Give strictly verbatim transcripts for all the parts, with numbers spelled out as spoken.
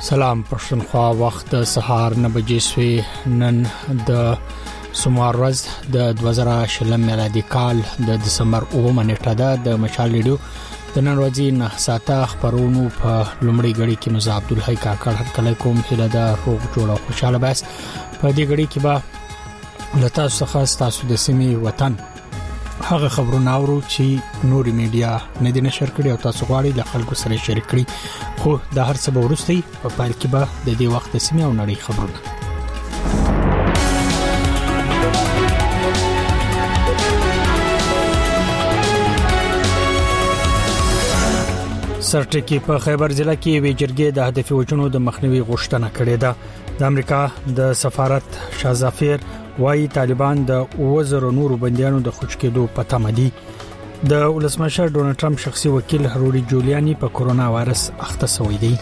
سلام پښتونخوا وخت سهار نه بجې سوي نن د سوموار ورځ د دوه زره شلم میلادي کال د دسمبر اوومه نیټه ده د مشال ریډیو د نن ورځې نه ساته خبرونو په لومړی غړي کې مزه عبدالحی کاکړ هرکله کوم هله ده روغ جوړ او خوشاله بس په دې غړي کې به لتا څخه تاسو د سیمې وطن هغه خبرونه اورو چې نوري میډیا نه دي نشر کړي او تاسو غواړئ د خلکو سره شریک کړئ خو د هر څه به ورستي په پایل کې به د دې وخت د سیمې او نړۍ خبرونه سرټکی په خیبر ضلع کې وی جرګې د هدفي وجنو د مخنیوي غوښتنه کړې ده د امریکا د سفارت شازافیر وايي طالبان د وزر نورو بنديانو د خوش کېدو پته مدي د ولسمشر ډونالد ټرمپ شخصي وکیل روډي جولیانی په کورونا وایرس اخته شوی دی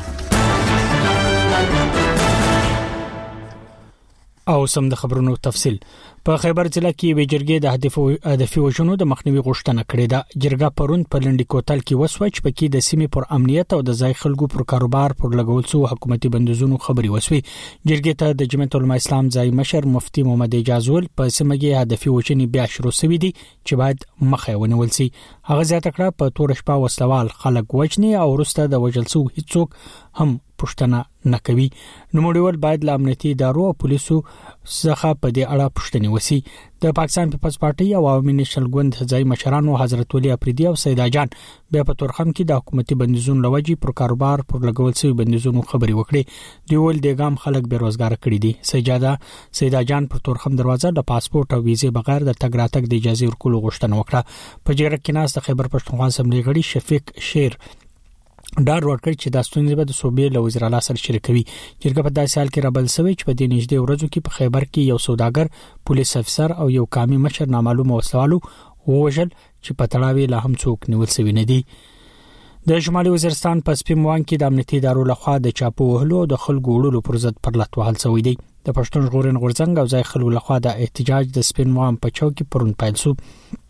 او سم د خبرونو تفصيل په خیبر ضلع کې وی جرګې د هدفي وجنو د مخنیوي غوښتنه کړې ده جرګه پروند په لنډی کوتل کې وسوچ پکې د سیمې پر امنیت او د ځای خلکو پر کاروبار پر لګول څو حکومتي بندیزونو خبري وسوي جرګې ته د جمعیت العلماء اسلام ځای مشر مفتي محمد اجازه ول په سیمه کې هدفي وجنې بیا شروع شوې دي چې باید مخه ونیول شي هغه زیاته کړه په تور شپه وسلوال خلک وجني او ورسته د وجلسو هیڅوک هم پښتنه نکوي نو موډول باید د امنیتي ادارو او پولیسو څخه په دې اړه پښتني وسی د پاکستان پیپلز پارټي او عوامي نېشنل ګوند ځای مشرانو حضرت ولي افریدي او سیدا جان بیا په تورخم کې د حکومتي بندیزونو لوجي پر کاروبار پر لګول شوی بندیزونو خبري وکړي دی ول د ګام خلک بیروزګار کړي دي سجاده سیدا جان پر تورخم دروازه د پاسپورت او ویزه بغیر د تګ راتګ د اجازه ورکولو غوښتنه وکړه په جګړه کې ناس د خیبر پښتونخوا اسمبلی غړي شفیق شیر ډار ورکړ چې د ستونزې به د صوبې له وزیر اعلی سره شریکوي جرګه په داسې حال کې رابل سوي چې په دې نږدې ورځو کې په خیبر کې یو سوداګر پولیس افسر او یو قومي مشر نامعلومه وسوالو ووجل چې په تړاوي لا هم څوک نیول شوی نه دي د شمالي وزیرستان په سپیموان کې د امنیتي ادارو لخوا د چاپو وهلو د خلکو وړلو پر ضد پر لټ وهل شوی دی د پښتون ژغورن غورځنګ او ځای خلکو لخوا د احتجاج د سپیموان په چوک کې پرون پیل شو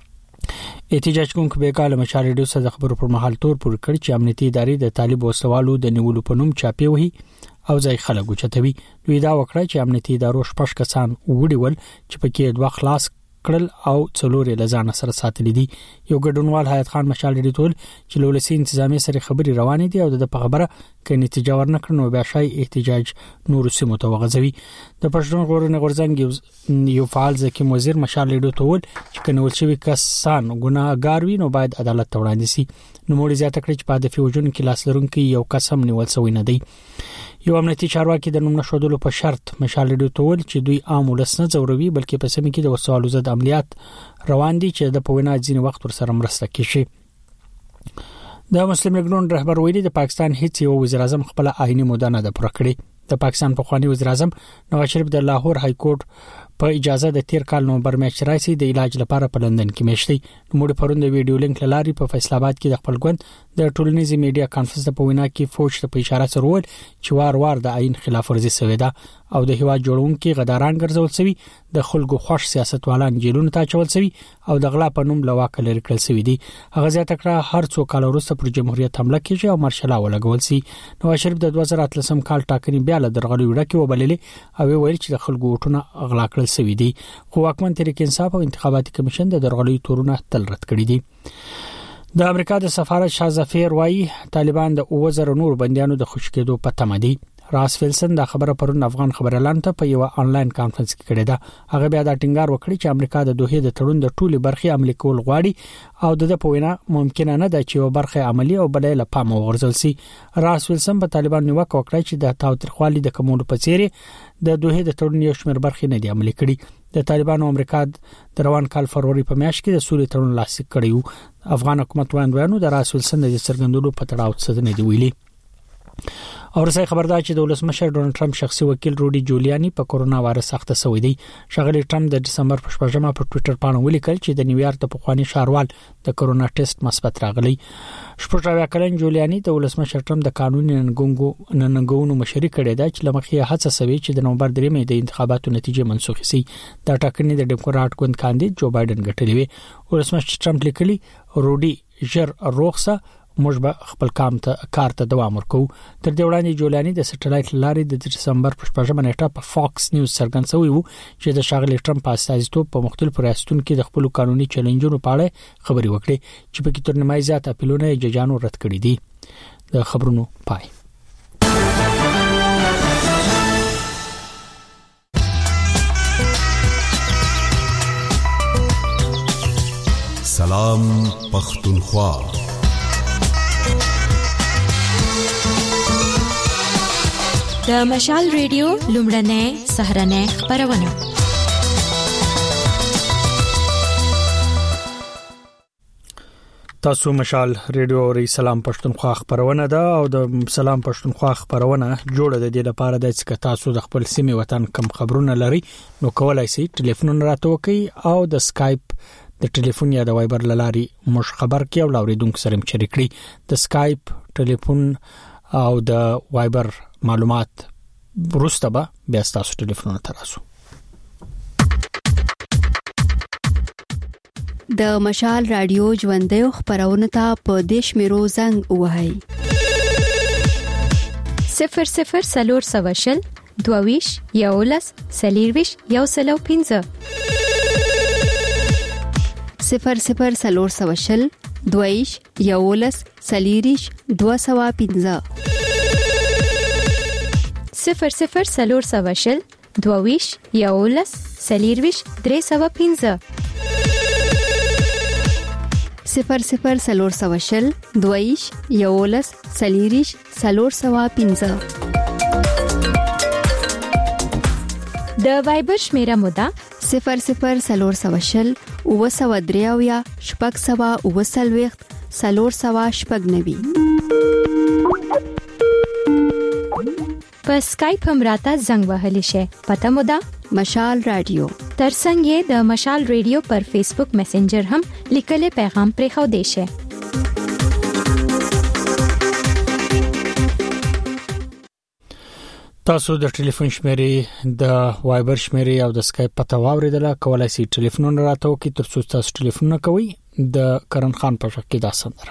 احتجاج کوونکو به کال مشال ریډیو سره خبرو پر مهال تور پر کړ چې امنیتي ادارې د طالب وسوالو د نیولو په نوم چاپی وهي او ځای خلکو چتوي دوی دا وکړه چې امنیتي ادارو شپږ کسان وډیول چې پکې دوه خلاص کړل او څلور لزان سره ساتل دي یو ګډونوال حیات خان مشال ریډیو ټول چې لولسي انتظامی سره خبري روانې دي او د په خبره کې نتیجه ورنکړنو بیا شای احتجاج نور سیمو ته وغځوي د پښتون ژغورنې غورځنګ یو فعال ځکه وزیر مشال ریډیو ټول چې کنول شوی کسان ګناهګار وي نو باید عدالت ته وړاندې شي نو موږ زیاته کړی چې په دفي وجون کې لاس لرونکي یو قسم نیول شوی نه دی یو امنیتي چارواکي د نوم نشودلو په شرط مشال ریډیو ټول چې دوی عام ولس نه زوروي بلکې په سیمه کې د وسوالو زد عملیات روان دي چې د پوینا ځینې وخت ور سره مرسته کوي د مسلم لیگ نون رهبر ویلي د پاکستان هیڅ یو وزیر اعظم خپل آئینی موده نه د پوره کړی د پاکستان پخوانی وزیر اعظم نواز شریف د لاهور های کورټ په اجازه د تیر کال نومبر میاشتې راځي د علاج لپاره په لندن کې میشتي نو موږ پروند ویډیو لینک لاري په فیصل آباد کې د خپل ګوند د ټولنیزي میډیا کانفرنس په وینا کې فوج ته په اشاره سره ول چې وار وار د عین خلاف ورزي شوی ده او د هوا جوړونکو غداران ګرځول شوی د خلکو خوش سیاستوالان جیلونو ته چول شوی او د غلا په نوم لواک لري کړل شوی دي هغه ځکه کړه هر څو کال وروسته پر جمهوریت حمله کیږي او مارشال ولګول شي نو شریف د دوه زره اتلسم کال ټاکنې بیا له درغلي وړه کې وبللې او ویل چې د خلکو وټونه غلا کړل شوی دي خو حکومت تحریک انصاف او انتخاباتي کمیشن د درغلي تورونه تل رد کړی دي د امریکا د سفارت شازافیر وايي طالبان د وزر نور بنديانو د خوش کېدو پته مدي راس فیلسن دا خبره پرون افغان خبرلاند ته په یو آنلاین کانفرنس کې کړې ده هغه بیا دا ټینګار وکړي چې امریکا د دوه د تړون د ټولي برخې عملي کول غواړي او د په وینا ممکن نه ده چې یو برخه عملي او بلې له پام وغورځول شي راس فیلسن په طالبان نیوکه وکړه چې د تاوتریخوالي د کومولو په څیرې د دوه د تړون یو شمېر برخې نه دي عملي کړي د طالبانو امریکا د روان کال فروری په میاشت کې د سولې تړون لاسلیک کړی افغان حکومت وایي د راس فیلسن د څرګندولو په تړاو څه نه دی ویلي او رسای خبردار چې د ولسمشر ډونالد ټرمپ شخصي وکیل روډي جولیانی په کورونا وایرس اخته شوی دی شغلی ټرمپ د دسمبر په شپږمه په ټوئیټر باندې ولیکل چې د نیویارک د پخوانی ښاروال د کورونا ټیسټ مثبت راغلی شپږ کلن جولیانی د ولسمشر ټرمپ د قانوني ننګونګو ننګونو مشري کړی دا چې لمخې هڅه شوی چې د نومبر درېمې د انتخاباتو نتیجې منسوخ شي دا ټاکنې د ډیموکرات ګوند کاندید جو بایدن ګټلې وي ولسمشر ټرمپ لیکلي روډي ژر روغسه موږ به خپل کام ته کار ته دوام ورکو. تر دې وړاندې جولاني د سټلایټ لارې د دسمبر په شپږمه نیټه په فاکس نیوز څرګند شوی وو چې د شاغلي ټرمپ په استازیتوب په مختلفو ریاستونو کې د خپل قانوني چیلنجونو په اړه خبري وکړي چې په کې تر نیمه زیات اپیلونه ججانو رد کړي دي. د خبرونو پای. سلام پختونخوا. د مشال ریډیو لومړنۍ سهرنۍ خبرونه. تاسو مشال ریډیو ری سلام پښتونخوا خبرونه ده او د سلام پښتونخوا خبرونه جوړه د دې لپاره د چې تاسو د خپل سیمه وطن کم خبرونه لري نو کولای شئ ټلیفون راته وکي او د سکایپ د ټلیفون یا د وایبر لاري مش خبر کې او اوریدونکو سره شریک کړئ. د سکایپ ټلیفون او د وایبر معلومات ورسته به بیا تاسو ټلیفون تراسو. د مشال رادیو ژوندۍ خبرونه ته په دیش میرو زنګ وهاي صفر صفر سلور سواشل دوویش یولس سلیرویش یو سلو پینځه صفر صفر سلور سواشل دوویش یولس سلیریش دو سوا پینځه صفر صفر سلور سواشل دوویش یولس سلیرویش درې سوا پینځه صفر صفر سلور سواشل دویش یولس سلیریش سلور سوا پینځه. د وایبر شمیره مودا صفر صفر سلور سواشل او سوا دریاویا شپږ سوا او سلويخت سلور سوا شپږ نوي. په سکایپ هم راته زنګ وهلی شي. پته مودا مشال رادیو. ترڅنګ یې د مشال ریډیو پر فیسبوک میسنجر هم لیکلي پیغام پرې خو دی شي. تاسو د ټلیفون شمیرې د وایبر شمیرې او د سکایپ پته واوریدله کولای شئ ټلیفون راته وکړئ ترڅو تاسو ټلیفون کوئ. د کرن خان په شکل دا سندره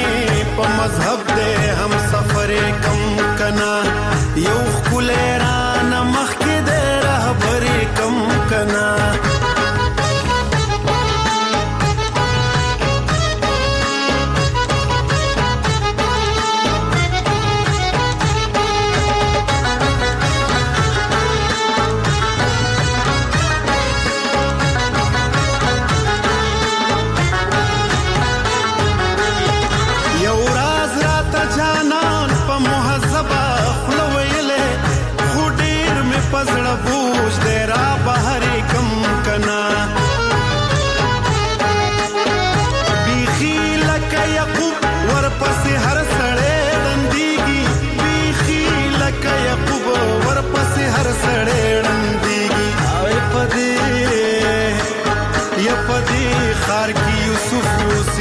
مذهب دے ہم سفر کم کنا یو خلے را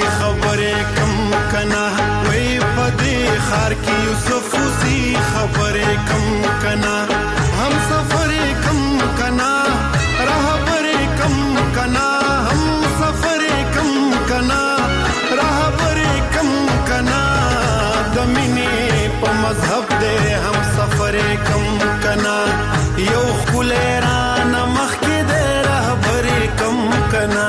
خبرې کم کنا وای پدې خار کې یوسف سی خبرې کم کنا هم سفر کم کنا رهبر کم کنا هم سفر کم کنا رهبر کم کنا دمینه په مذهب دې هم سفر کم کنا یو خلران مخ کې دې رهبر کم کنا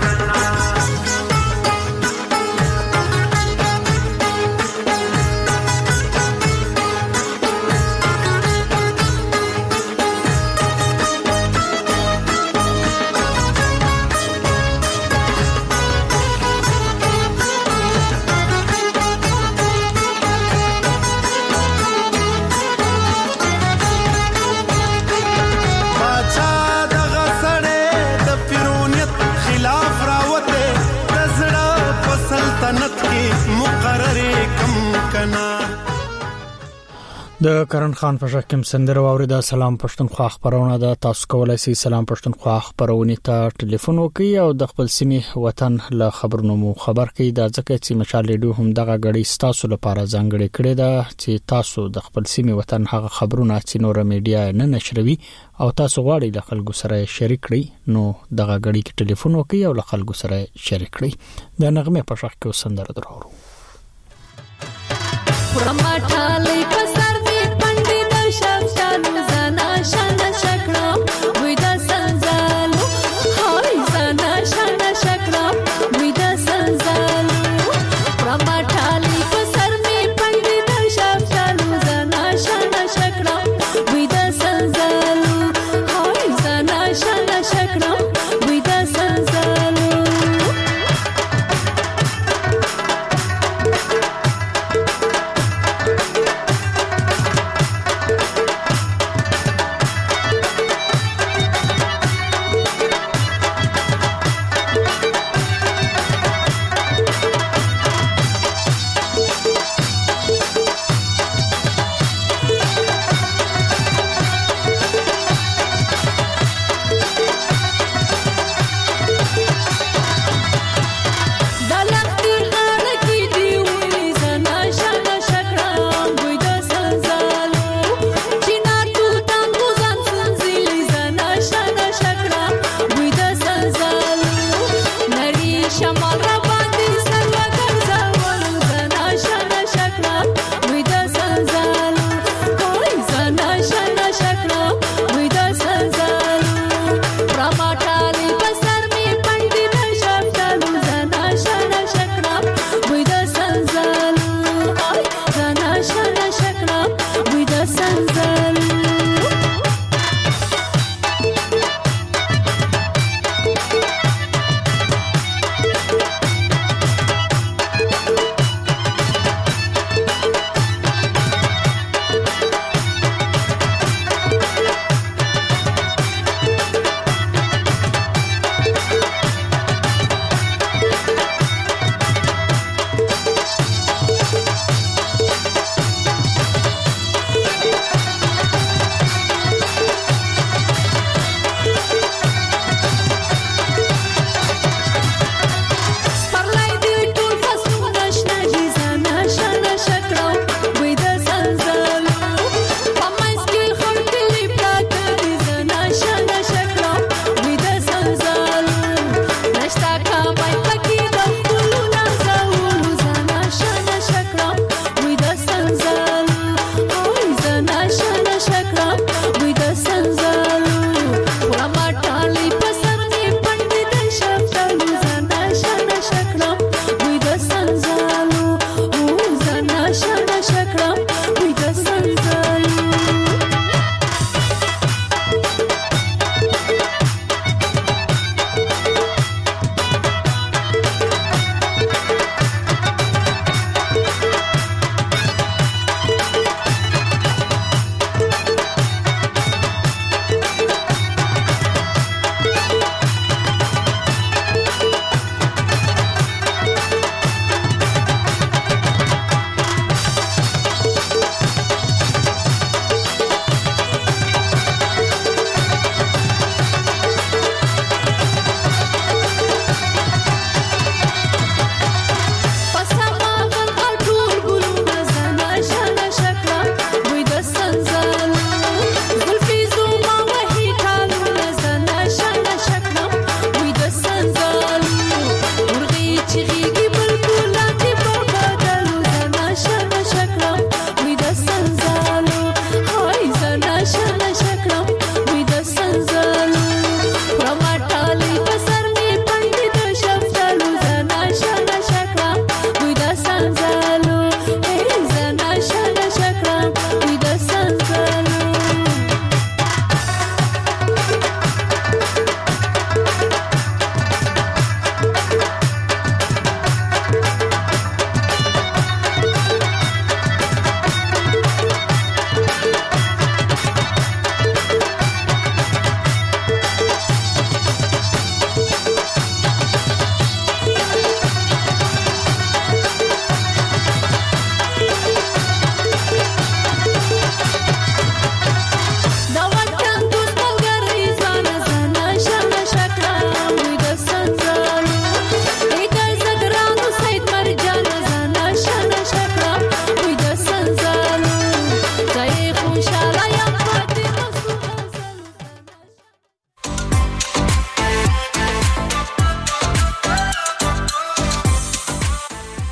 د کرن خان په شکم سندره واورید. سلام پښتونخوا خبرونه ده. تاسو کولای شئ سلام پښتونخوا خبرونه ته ټلیفون وکړئ او د خپل سیمې وطن له خبرونو مو خبر کړئ. دا ځکه چې مشال ریډیو هم دغه غړي تاسو لپاره ځانګړي کړی ده چې تاسو د خپل سیمې وطن هغه خبرونه چې نور میډیا نه نشروي او تاسو غواړئ له خلکو سره شریک کړئ نو دغه غړي کې ټلیفون وکړئ او له خلکو سره شریک کړئ. د نغمه په شک کې سندره درو پرماټالې پسر دې پندې د شفشانو زنا شان شکرم وې د سنزالو هاي زنا شان شکرم وې د سنزالو پرماټالې پسر دې پندې د شفشانو زنا شان شکرم وې د سنزالو هاي زنا شان شکرم وې د سنزالو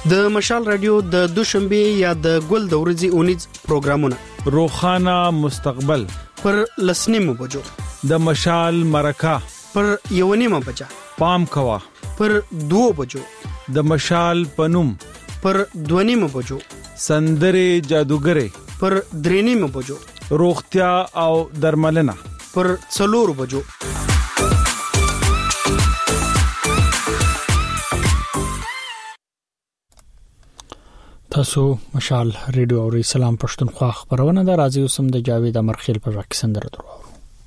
د مشال رادیو د دوشنبه یا د ګل د ورځې اونیز پروګرامونه روخانه مستقبل پر لسنیمو بجو د مشال مرکه پر یونیمه بجا پام کوا پر دو بجو د مشال پنوم پر دونیمه بجو سندره جادوګره پر درینیمه بجو روغتیا او درملنه پر څلور بجو. تاسو مشال ریډیو او سلام پښتونخوا خبرونه د راځي اوسم د جاوید امرخیل پر راکې سندره درو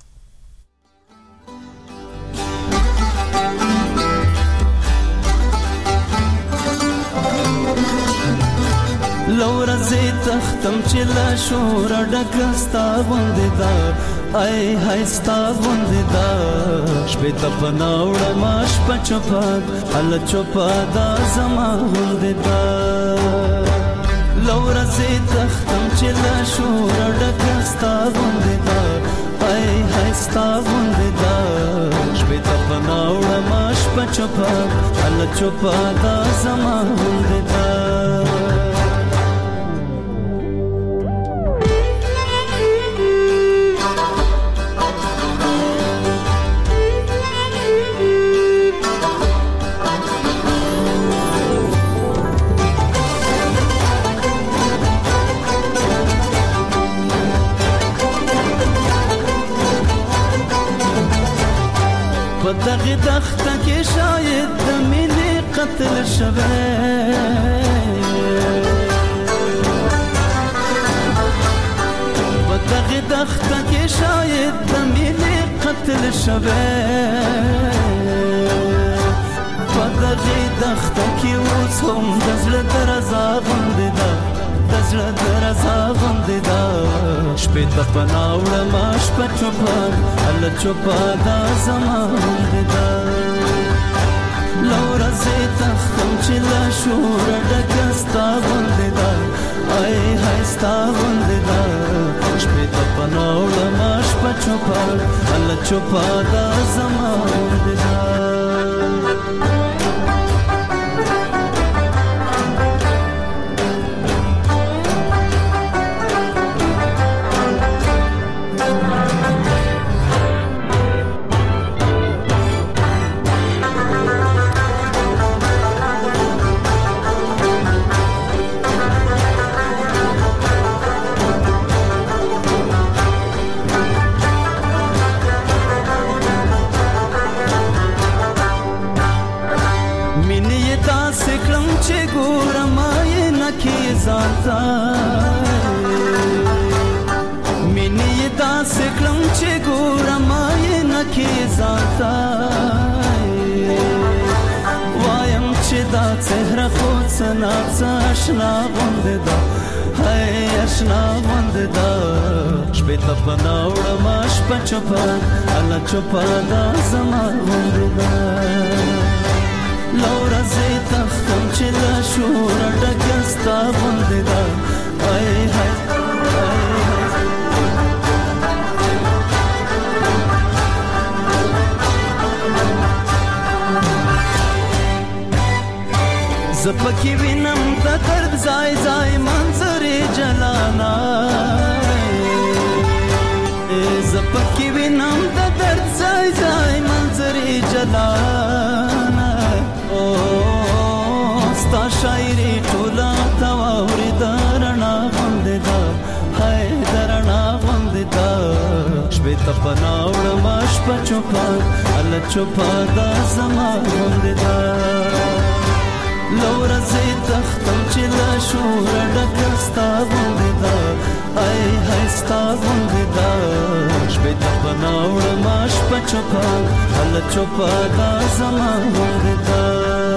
لورا زی تختم چې لا شور ډکستا غوندې دا ای هاي ستا غوندې دا شپې ته پناوړه ماش پچپا ال چوپا دا زما غوندې دا لورا زی تختم چې لا شور ډکستا غوندې دا ای هاي ستا غوندې دا شپې ته پناوړه ماش پچپا ال چوپا دا زما غوندې دا دغه دخته کې شاید د مینې قتل شوه په دغه دخته کې شاید د مینې قتل شوه په دغه دخته کې اوس هم د زړه درزا غوندې ده د زړه درزا غوندې ده شپې ته پناوړه ماش په چوپا ال چوپا دا زما غوندې ده لورا زی تختم چې لا شور ډکه ستا غوندې ده ای هاي ستا غوندې ده شپې ته پناوړه ماش په چوپا ال چوپا دا زما غوندې ده اشنا غوندې دا هاي اشنا غوندې دا شپې ته پناوړه ماش په چوپا ال چوپا دا زما غوندې دا لورا زی تختم چې لا شور ډکه ستا غوندې دا هاي هاي زپکی وینم د درد زای زای منظرې جلانا زپکی وینم د درد زای زای منظرې جلانا او ستا شاعري ټولا تواوري درنا غوندې دا هاي درنا غوندې دا شپې ته پناوړه ماش په چوپا ال چوپا دا زما غوندې دا لورا زی تختم چې لا شور ډکه ستا غوندې ده ای هاي ستا غوندې ده شپې ته پناوړه ماش په چوپا ال چوپا دا زما غوندې ده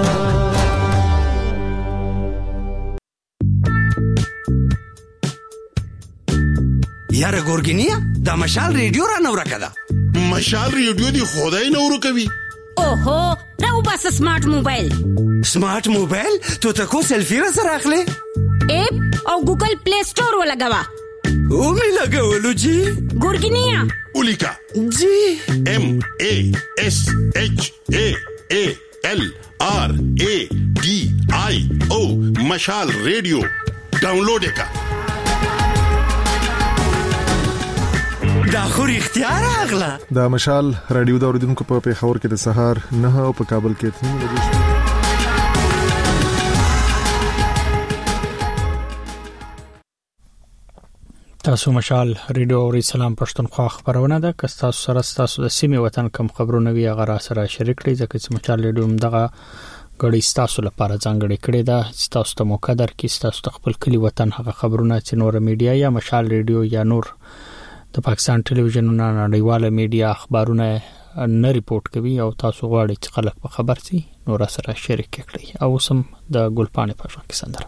یاره ګورګینیا دا مشال ریډیو را نو راکړه مشال ریډیو دی خدای نو ورکوي اوهو راو بس سمارټ موبایل سمارټ موبایل تو ته کو سیلفی را سره اخلي اپ او ګوګل پلی سٹور ولګوا او می لګولو جی ګورګینیا اولیکا جی ام ا اس اچ ا ا ال آر ا ډي آی او مشال ریډیو ډاونلوډ کړه. دا خو رښتیا راغله. دا مشال رادیو د اوریدونکو په پیښور کې د سهار نه او په کابل کې اته بجې شوه. تاسو مشال ریډیو اوري سلام پښتونخوا خبرونه ده. که تاسو سره تاسو د سیمې وطن کم خبرونه وی غره سره شریک کړئ ځکه چې مشال ریډیو دغه غړي تاسو لپاره ځانګړي کړی ده چې تاسو ته موقع درکړي تاسو خپل کلی وطن هغه خبرونه چې نور میډیا یا مشال ریډیو یا نور د پاکستان ټلویزیون نه نړیواله میډیا اخبارونه نه ریپورت کوي او تاسو غواړئ چې خلک په خبر سي نور سره شریک کړئ. او سم د ګلپانې په ځای کې سندره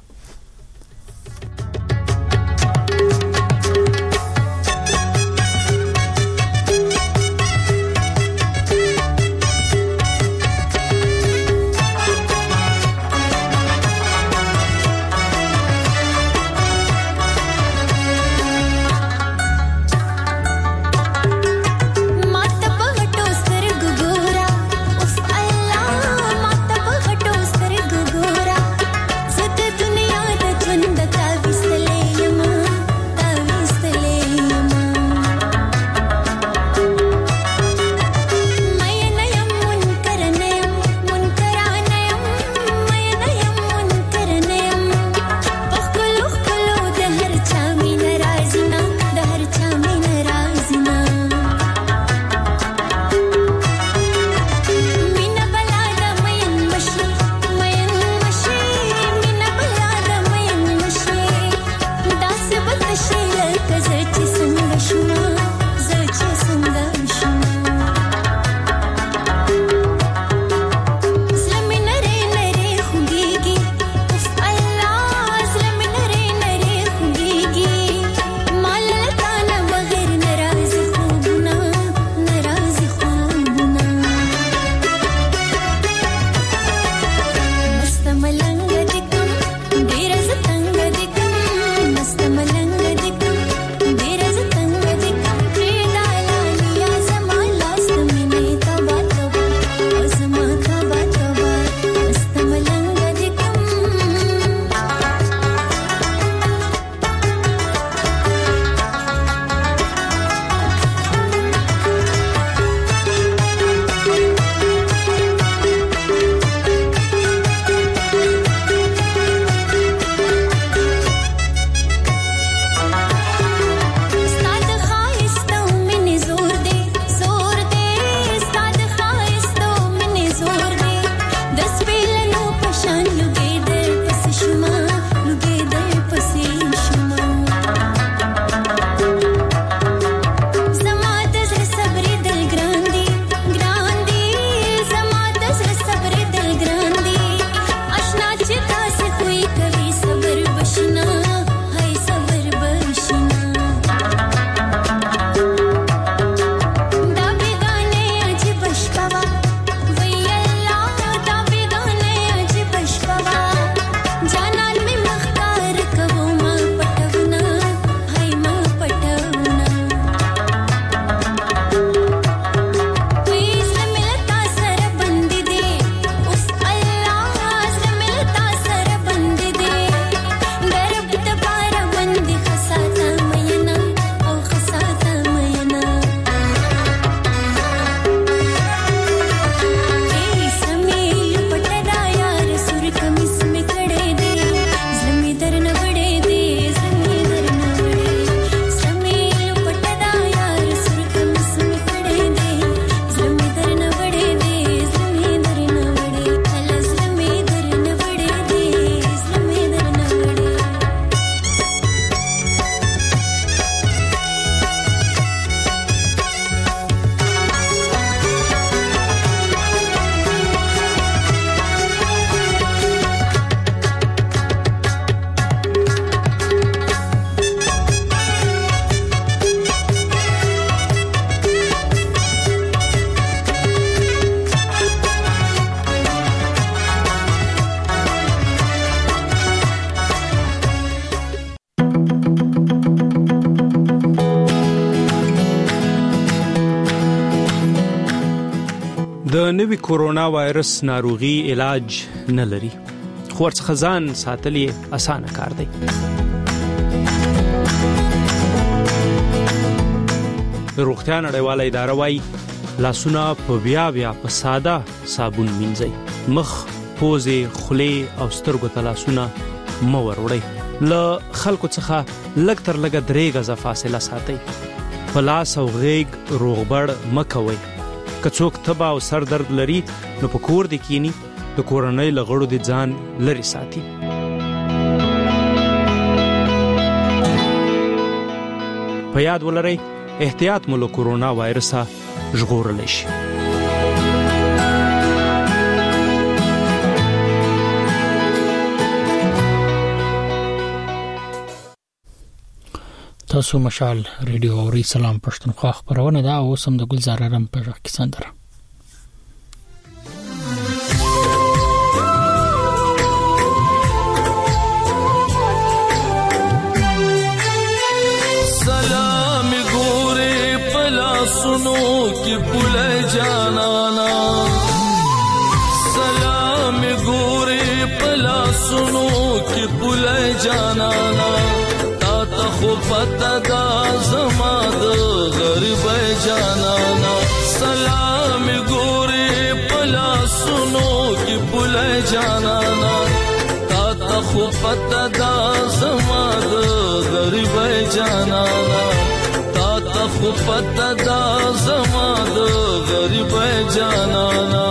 د نوي کورونا وایرس ناروغي علاج نه لري خو خو ورڅخه ځان ساتل یې اسانه کار دی. روغتیا نړیواله اداره وايي لاسونه په بیا بیا په ساده صابون مینځئ. مخ، پوزې، خولې او سترګو ته لاسونه مه وروړئ. له خلکو څخه لږ تر لږه درې غزه فاصله ساتئ. په لاس او غېږ روغبړ مه کوئ. که څوک تبه او سر درد لري نو په کور دې کینی، د کورنۍ له غړو دې ځان لرې ساتي. په یاد ولرئ احتیاط مو له کورونا وایرسه ژغورلی شي. تاسو مشال ریډیو اوري. سلام پښتونخوا خبرونه ده او سم د ګلزار رم په ژغ کې سندره. सुनो कि पुले जानाना सलाम गोरे पला सुनो कि पुले जानाना ता तखो पता दा जमाद गरीब जानाना सलाम गोरे पला सुनो कि पुले जानाना ता तखो पता दा जमाद गरीब जानाना خو پتا دا زما د غریب جانانا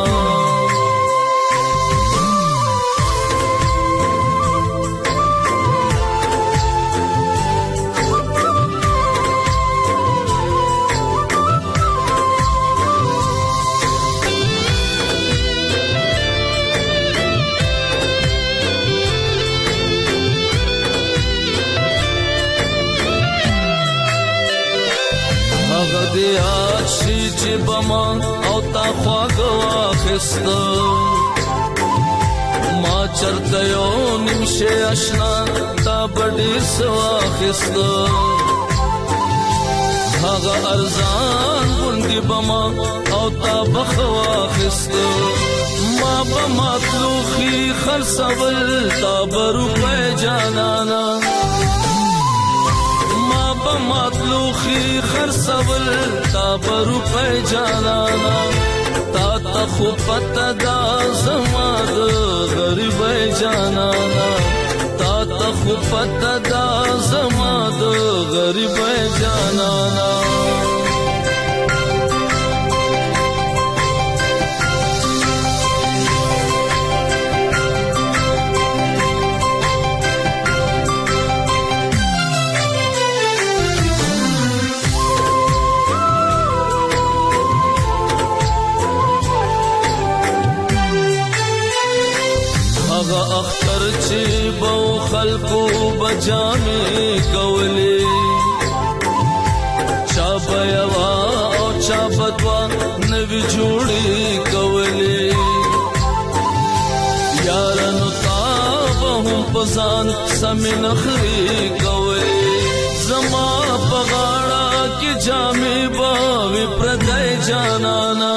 دیاد شی چی بما او تا خواگوا خستا ما چرتا یو نمشه اشنا تا بڑی سوا خستا هاگا ارزان بندی بما او تا بخوا خستا ما بمطلوخی خرسول تا برو پی جانانا مطلوخی خرسول تا برو پی جانانا تا تا خو پتا دا زما د غریب جانانا تا تا خو پتا دا زما د غریب جانانا اختر چی بو خلقو بجامی کولی چا بیوا او چا بدوا نوی جوڑی کولی یارنو تابهم پزان سمی نخری کولی زما پغاڑا کی جامی باوی پردائی جانانا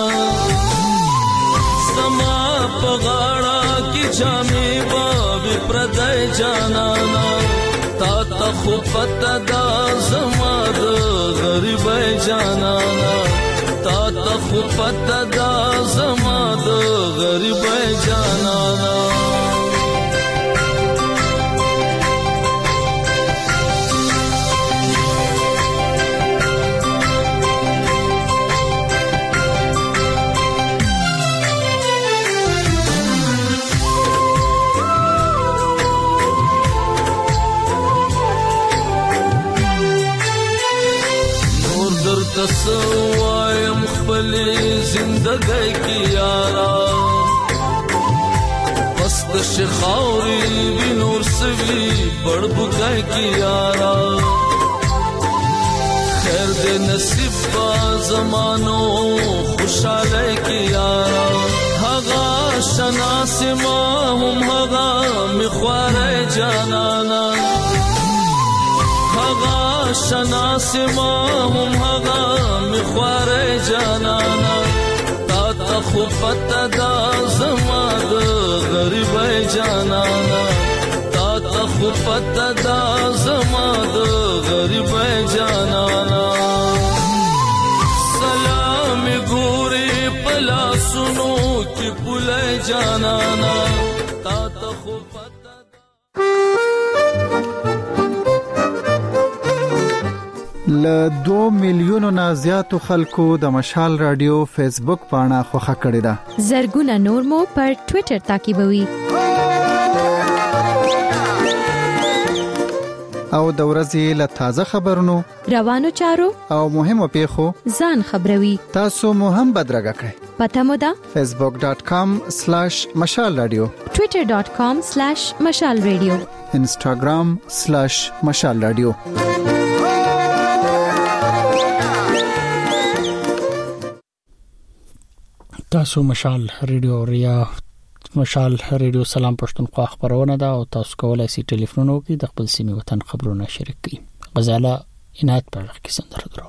زما پغاڑا کی جامی باوی پردائی جانانا تا تا خو پتا دا زما د غریب جانانا تا تا خو پتا دا زما د غریب جانانا تسوایم خپلی زندگی کی یارا پست شخاوری بی نور سوی بڑ بگئی کی یارا خیر دے نصیب با زمانو خوشحالی کی یارا هغا شناس ما هم هغا مخوار جانانا هغا شناس ما هم هغا مخوار جانانا تا تا خو پتا دا زما د غریب جانانا تا ته خو پته دا زما د غریب جانانا سلام ګوري پلا سنو کی پله جانانا تا ته خو ل دو میلیونو نه زیاتو خلکو د مشال رادیو فیسبوک پاڼه خوښه کړې ده. زرګونه نور مو پر ټوئیټر تعقیبوي. او د ورځې له تازه خبرونو، روانو چارو او مهمو پیښو ځان خبروي. تاسو مو هم بدرګه کړئ. پته مو ده facebook dot com slash mashal radio، twitter dot com slash mashal radio، instagram slash mashal radio. تاسو مشال ریډیو ریا مشال ریډیو سلام پښتونخوا خبرونه ده او تاسو کولای شئ ټلیفون وکړئ د خپل سیمې وطن خبرونه شریک کړئ. غزاله عنایت پر کې سندره درو.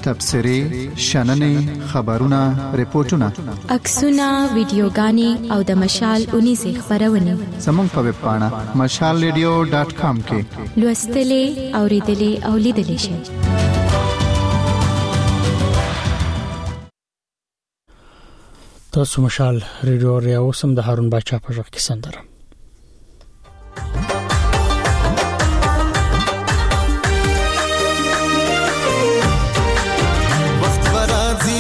تبصرې شننې خبرونه ریپورتونه عکسونه ویډیوګانې او د مشال اونیزه خبرونه زموږ په ویب پاڼه مشال ریډیو ډاټ کام کې لوستلې اوریدلې او لیدلې شئ. تاسو مشال ریډیو ریاو سم د هارون باچا په ژغ کې سندره وخت برازي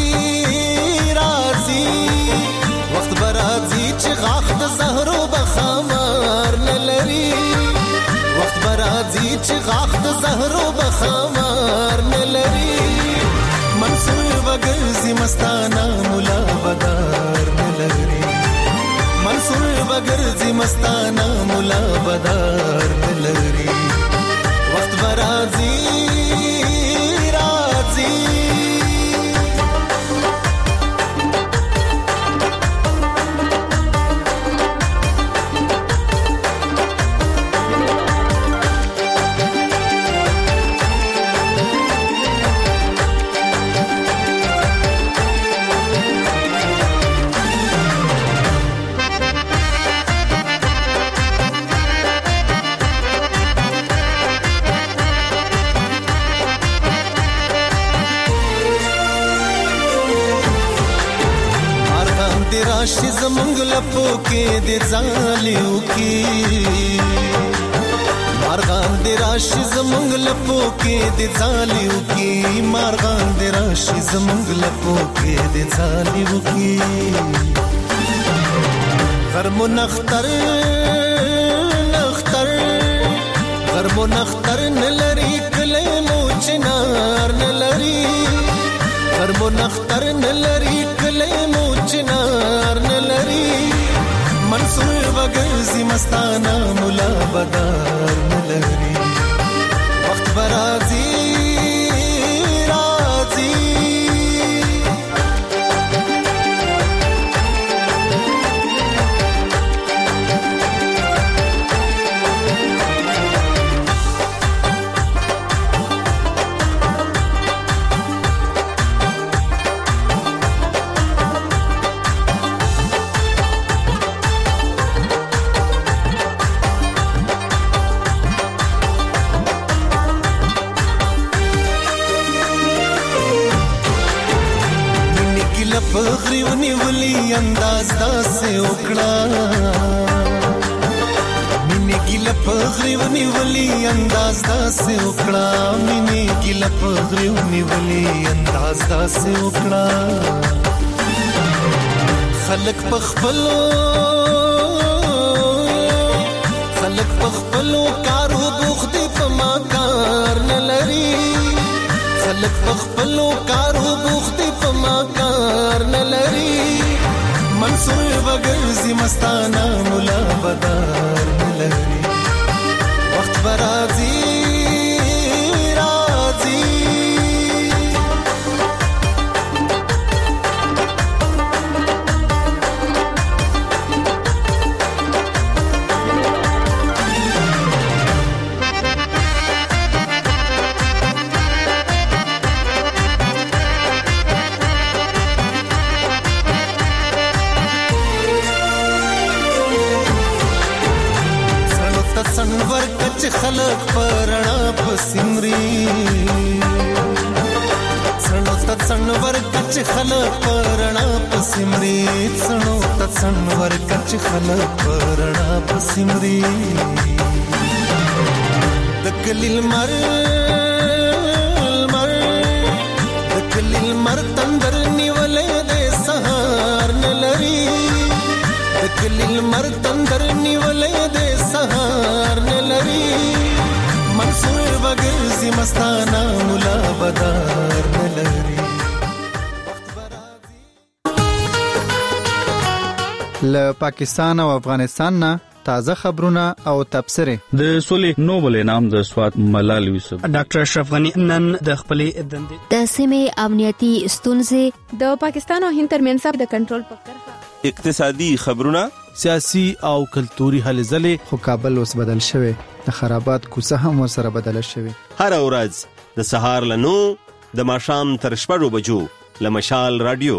رازي وخت برازي چې غاخ د زهرو بخمار نلري وخت برازي چې غاخ د زهرو بخمار نلري منصور وګرځي مستانه مولا بدار نلري منصور وګرځي مستانه مولا بدار نلري وخت برازي رازي راشي زمونږ لپو کې د ځالیو کې مارغان د راشي زمونږ لپو کې د ځالیو کې مارغان د راشي زمونږ لپو کې د ځالیو کې غرم نختر نختر غرم نختر نلري کله مو چنار نلري غرم نختر نلري کله مو چنار نلري منصور وګرځي مستانه مولا بدار نلري وخت برازي رازي پغریونی ولی انداز داسې وکړه مینه ګیله پغریونی ولی انداز داسې وکړه مینه ګیله پغریونی ولی انداز داسې وکړه خلق پخپلو خلق پخپلو کارو بوخت په ما کار نه لري خلق پخپلو کارو بوخت په ما کار نه لري منصور وګرځي مستانه مولا بدار نه لري وخت برازي رازي سنور کچ خلق پرنا پسمري سنو ت سنور کچ خلق پرنا پسمري سنو ت سنور کچ خلق پرنا پسمري دکلیل مر مر دکلیل مر تندر نیولې د سهار نلري دکلیل مر تندر نیولې د سهار نلري منصور وګرځي مستانه مولا بدار نلري ل پاکستان او افغانستان نه تازه خبرونه او تبصره د سولې نوبل انعام د سواد ملال یوسف ډاکټر اشرف غنی نن د خپلې دندې د سیمې امنیتي ستونزې د پاکستان او هند ترمنځ د کنټرول په کرښه اقتصادي خبرونه سیاسي او کلتوري هلې ځلې خو کابل اوس بدل شوی د خرابات کوڅه هم ورسره بدل شوی هر ورځ د سهار له نو د ماښام تر شپږو بجو له مشال رادیو.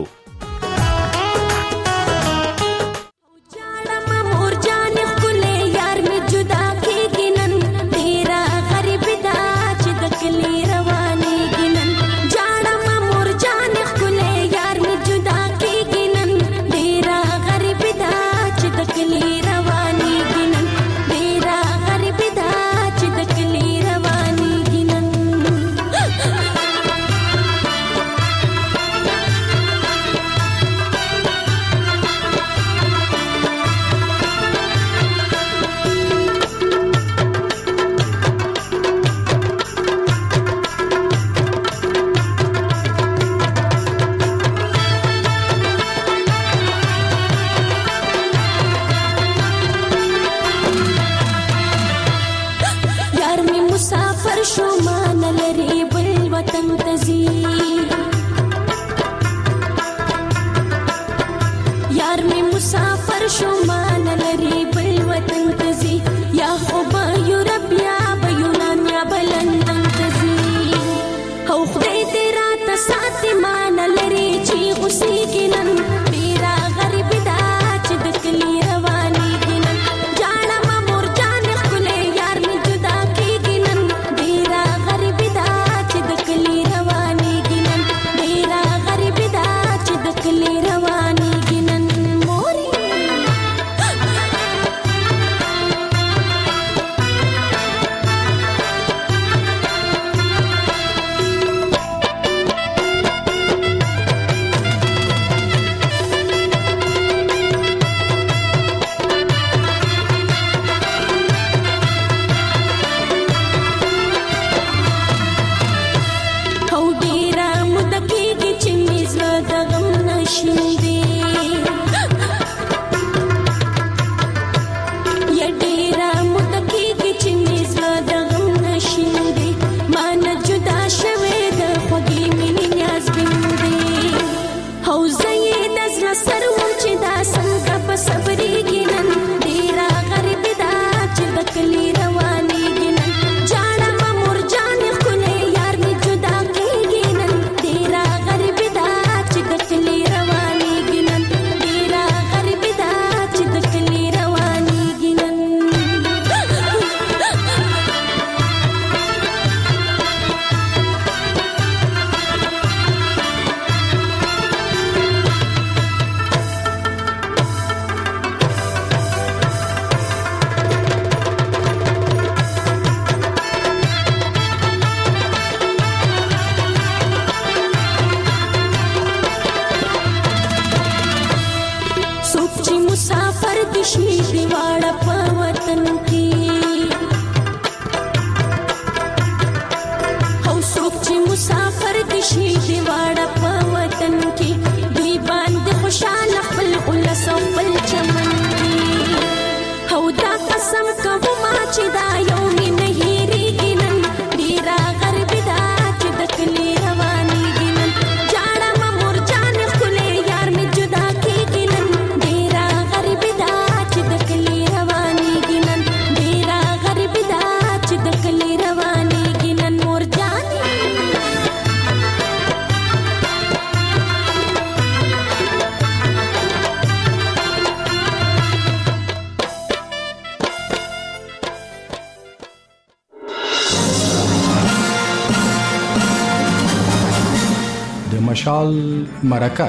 مشال مرکه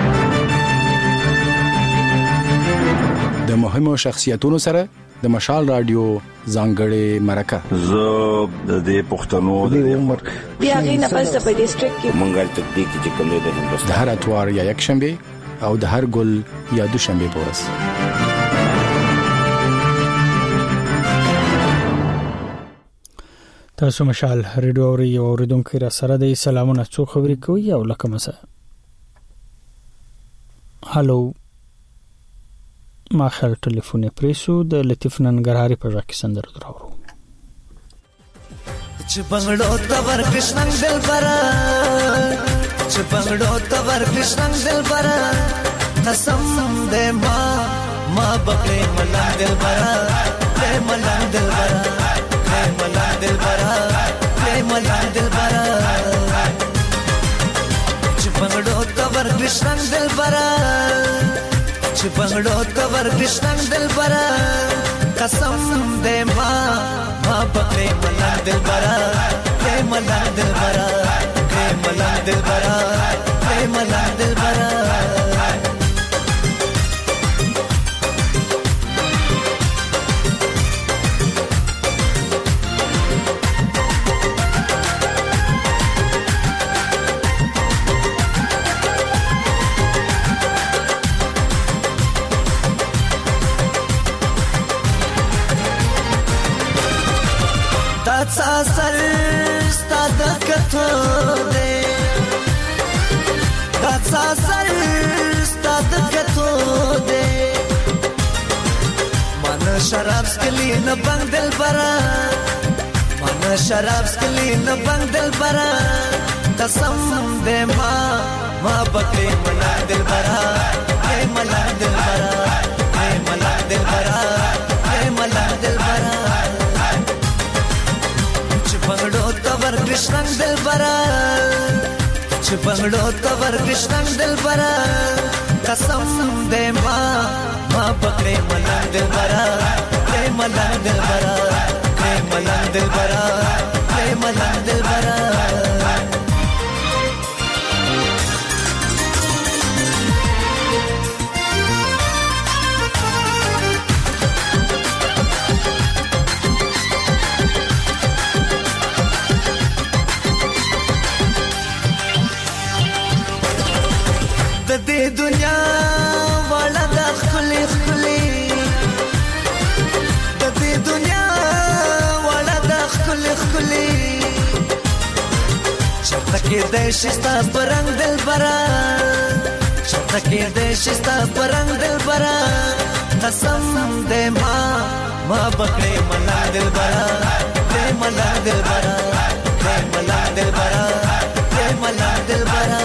د مهمو شخصیتونو سره د مشال رادیو ځانګړې مرکه. زه د دې پښتنو د عمر بیا غینه پس په ډیسټریکټ کې مونږه تدقیق چې کوم دی د هندوستان د هر اتوار یا یک شنبه او د هر ګل یا دوشنبه پورس. تاسو مشال ریډیو اوري او اوریدونکو را سره د سلامونه څو خبرې کوي او لکه مسا هالو ما خل ټلیفون پریسو د لطیف ننګرهاري په ځکه سندر درو چې بنگړو تبر کښنګ دل برا چې بنگړو تبر کښنګ دل برا قسم دې ما ما بکړې ملنګ دل برا دې ملنګ دل برا دې ملنګ دل برا دې ملنګ دل برا چې بنگړو تور کښنګ دلبره قسم دې ما ما پکې ملنګ دلبره دې ملنګ دلبره دې ملنګ دلبره دې ملنګ دلبره ساسل ستاد کتو دے دا ساسل ستاد کتو دے من شراب سکلی نه بنگ دل برا من شراب سکلی نه بنگ دل برا قسم دے ما ما بکری ملا دل برا اے ملا دل برا اے ملا دل برا اے ملا دل برا بنگړو تور کښنګ دلبره چې بنگړو تور کښنګ دلبره قسم دې ما ما پکړې ملنګ دلبره دې ملنګ دلبره دې ملنګ دلبره دې ملنګ دلبره دې دنیا والا د خپلې خپلې د دې دنیا والا د خپلې خپلې چرته کې د شستا پرنګ دلبره چرته کې د شستا پرنګ دلبره قسم دې ما ما بکړې ملا دلبره دې ملا دلبره دې ملا دلبره دې ملا دلبره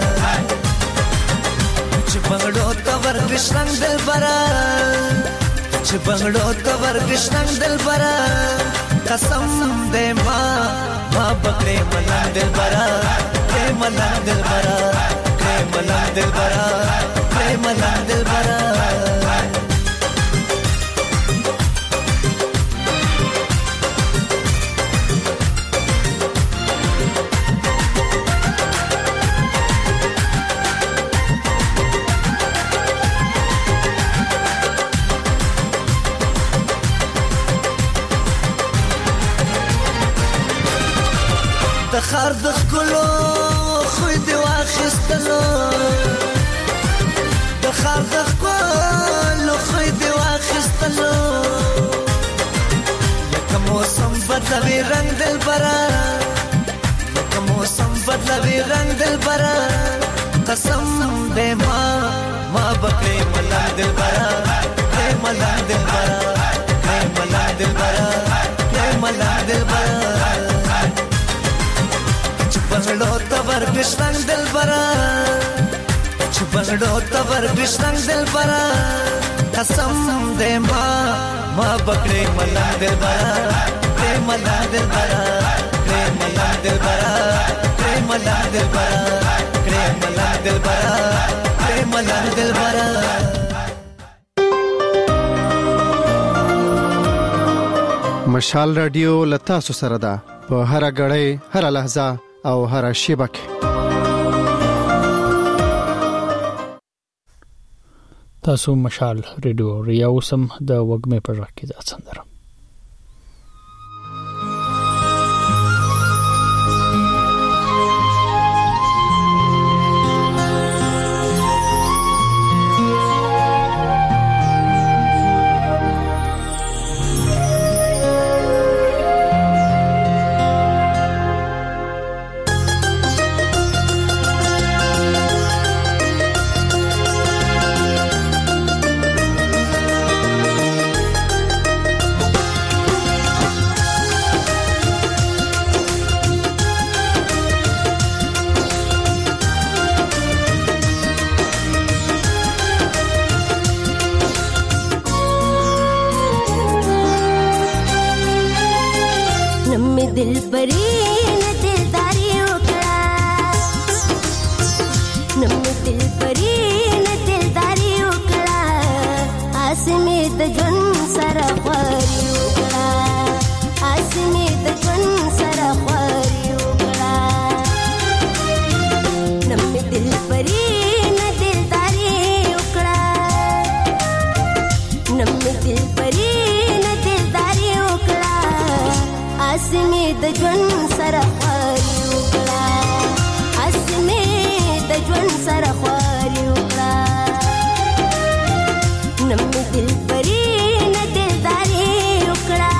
چې بنگړو تور کښنګ دلبره چې بنگړو تور کښنګ دلبره قسم دې ما ما بکړې ملنګ دلبره دې ملنګ دلبره دې ملنګ دلبره دې ملنګ دلبره د خار د خلو خو دې واخستلو د خار د خلو خو دې واخستلو لکه موسم بدلوي رنگ دلبره لکه موسم بدلوي رنگ دلبره قسم دې ما ما بکړې ملا دلبره دې ملا دلبره دې ملا دلبره دې ملا دلبره بنگړو تور کښنګ دلبره چې بنگړو تور کښنګ دلبره قسم دې ما ما بکړې ملا دلبره دې ملا دلبره دې ملا دلبره دې ملا دلبره دې ملا دلبره دې ملا دلبره مشال رادیو لتا سو سره ده په هر غړې هر لحظه او هر شیبه کې تاسو مشال ریډیو ریاو سم د وګمې پر راکې د سندره दिल परी न दिलदारी उकड़ा नम दिल परी न दिलदारी उकड़ा د ژوند سره خواري وکړه اسمه د ژوند سره خواري وکړه نم دل پری نه دلداري وکړه نم دل پری نه دلداري وکړه اسمه د ژوند سره خواري وکړه اسمه د ژوند سره خواري وکړه نم دل پری نه دلداري وکړه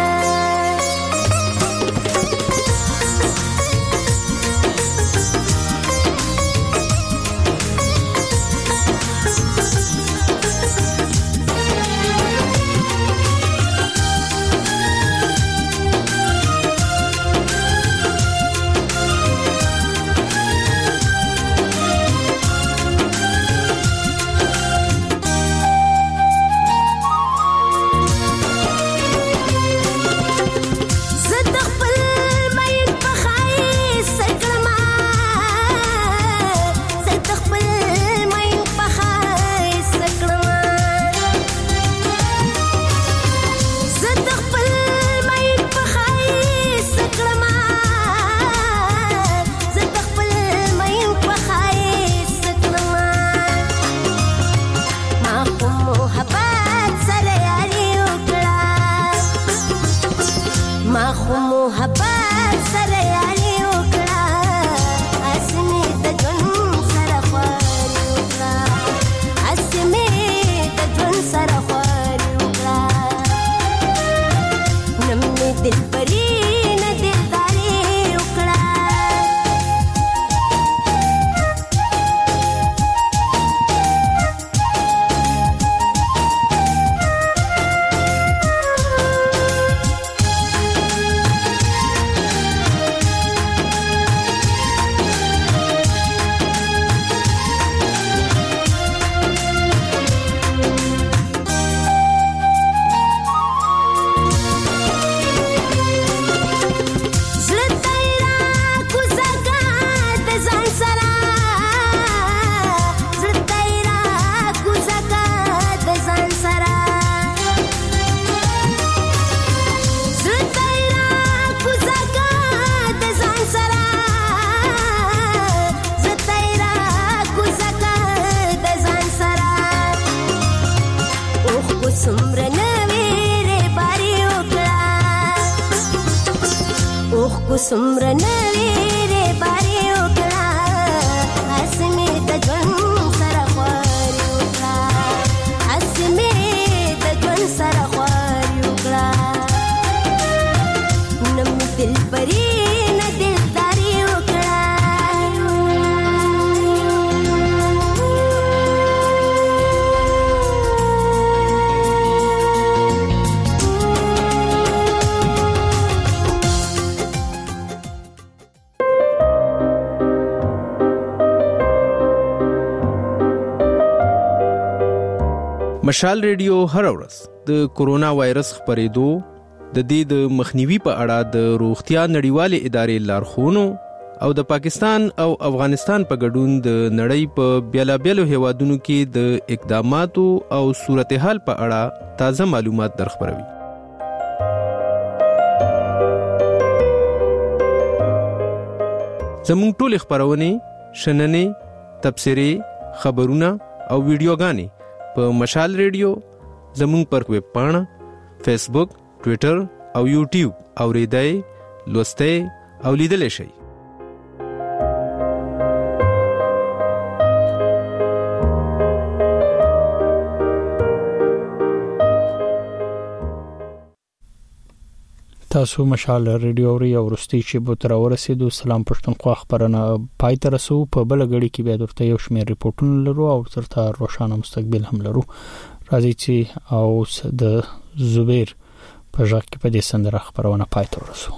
سمره نویره باری وکړه اسمه د ژوند سره خواري وکړه اسمه د ژوند سره خواري وکړه نم دل پری نه دلداري وکړه مشال ریډیو هر ورځ د کورونا وایرس خپرېدو د دې د مخنیوي په اړه د روغتیا نړیوالې ادارې لارښوونو او د پاکستان او افغانستان په ګډون د نړۍ په بیلابیلو هیوادونو کې د اقداماتو او صورتحال په اړه تازه معلومات درخبروي. زموږ ټول خبرونه شننې تبصرې خبرونه او ویډیوګانې په مشال ریډیو زموږ پر ویب پاڼه فیسبوک ټوئیټر او یوټیوب اوریدای لوستئ او لیدلای شئ. تاسو مشال ریډیو اوري او ورستي چې بو تر ورسېدو سلام پښتونخوا خبرونه پای ته رسو په بل غړي کې بیا درته یو شمېر ریپورتونه لرو او ترته روښانه مستقبل هم لرو. راځي چې او د زبیر په ځکه کې په دې سندره خبرونه پای ته ورسو.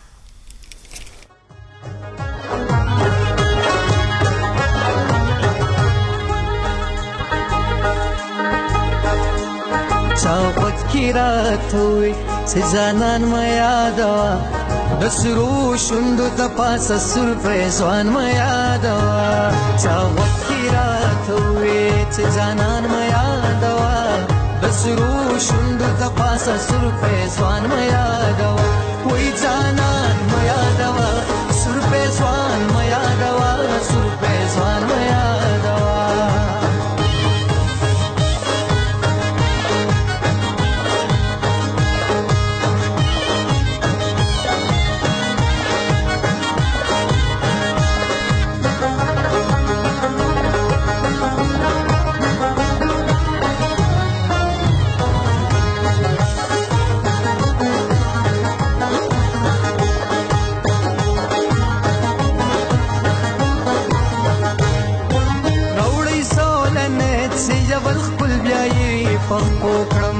چاوت کی رات ہوئی سجانان ما یادوا دسرو شندو تپاس سرپریزوان ما یادوا چاوت کی رات ہوئی سجانان ما یادوا دسرو شوندو د پاسه سر په ځوان میا دوا وای جانان میا دوا سر په ځوان میا دوا سر په ځوان میا دوا پخپو کړم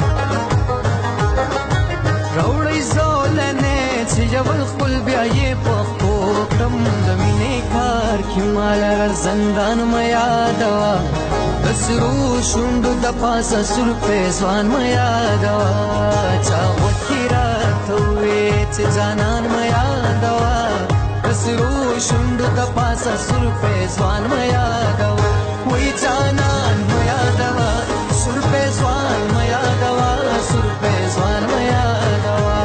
راوړی زولنه چې جبل خپل بیا یې پخپو کړم د مینې کار کې مال زندان میا دوا دسرو شوندو د پاسه سر په ځوان میا دوا چا وکیرا ته وې چې جانان میا دوا دسرو شوندو د پاسه سر په ځوان میا دوا وې جانان میا دوا سر په ځوان میا دوا سر په ځوان میا دوا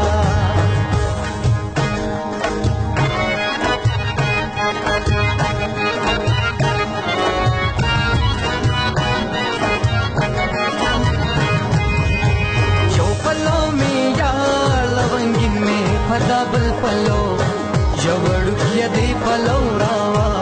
یو پلو می یا لونګین می پدا بل پلو جوړ کې دی پلو راوا